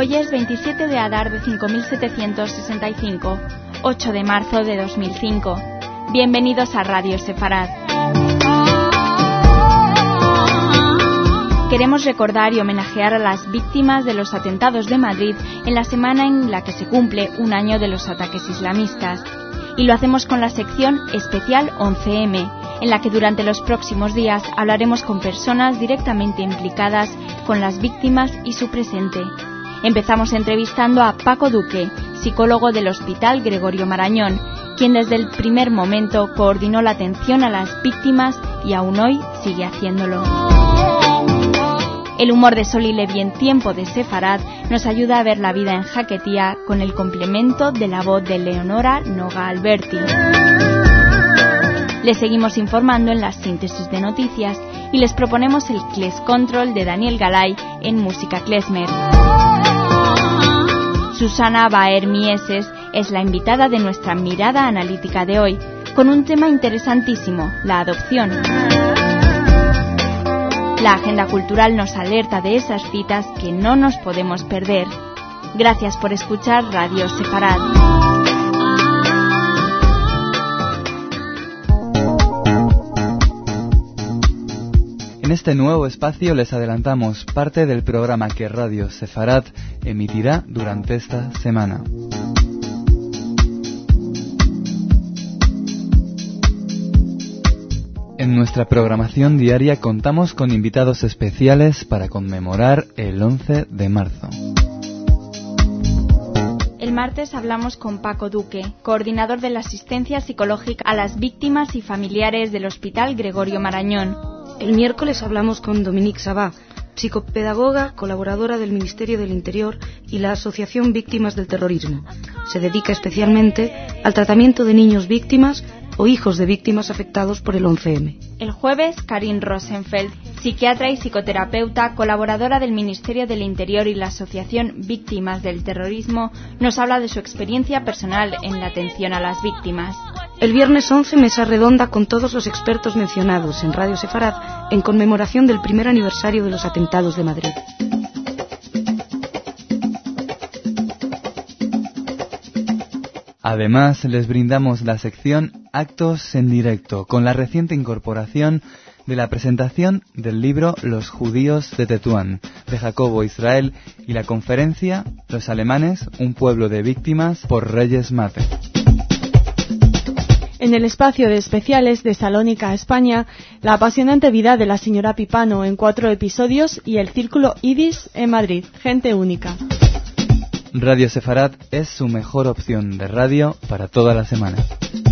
Hoy es 27 de Adar de 5765, 8 de marzo de 2005. Bienvenidos a Radio Sefarad. Queremos recordar y homenajear a las víctimas de los atentados de Madrid en la semana en la que se cumple un año de los ataques islamistas. Y lo hacemos con la sección especial 11M, en la que durante los próximos días hablaremos con personas directamente implicadas con las víctimas y su presente. Empezamos entrevistando a Paco Duque, psicólogo del Hospital Gregorio Marañón, quien desde el primer momento coordinó la atención a las víctimas y aún hoy sigue haciéndolo. El humor de Sol y Levi en tiempo de Sefarad nos ayuda a ver la vida en jaquetía con el complemento de la voz de Leonora Noga Alberti. Les seguimos informando en las síntesis de noticias y les proponemos el Kles Control de Daniel Galay en música klezmer. Susana Baer Mieses es la invitada de nuestra mirada analítica de hoy, con un tema interesantísimo, la adopción. La agenda cultural nos alerta de esas citas que no nos podemos perder. Gracias por escuchar Radio Sefarad. En este nuevo espacio les adelantamos parte del programa que Radio Sefarad emitirá durante esta semana. En nuestra programación diaria contamos con invitados especiales para conmemorar el 11 de marzo. El martes hablamos con Paco Duque, coordinador de la asistencia psicológica a las víctimas y familiares del Hospital Gregorio Marañón. El miércoles hablamos con Dominique Sabá, psicopedagoga, colaboradora del Ministerio del Interior y la Asociación Víctimas del Terrorismo. Se dedica especialmente al tratamiento de niños víctimas o hijos de víctimas afectados por el 11M. El jueves, Karin Rosenfeld, psiquiatra y psicoterapeuta, colaboradora del Ministerio del Interior y la Asociación Víctimas del Terrorismo, nos habla de su experiencia personal en la atención a las víctimas. El viernes 11, mesa redonda con todos los expertos mencionados en Radio Sefarad en conmemoración del primer aniversario de los atentados de Madrid. Además, les brindamos la sección Actos en Directo, con la reciente incorporación de la presentación del libro Los judíos de Tetuán, de Jacobo Israel, y la conferencia Los alemanes, un pueblo de víctimas, por Reyes Mate. En el espacio de especiales de Salónica, España, la apasionante vida de la señora Pipano en 4 episodios y el Círculo Idis en Madrid, gente única. Radio Sefarad es su mejor opción de radio para toda la semana.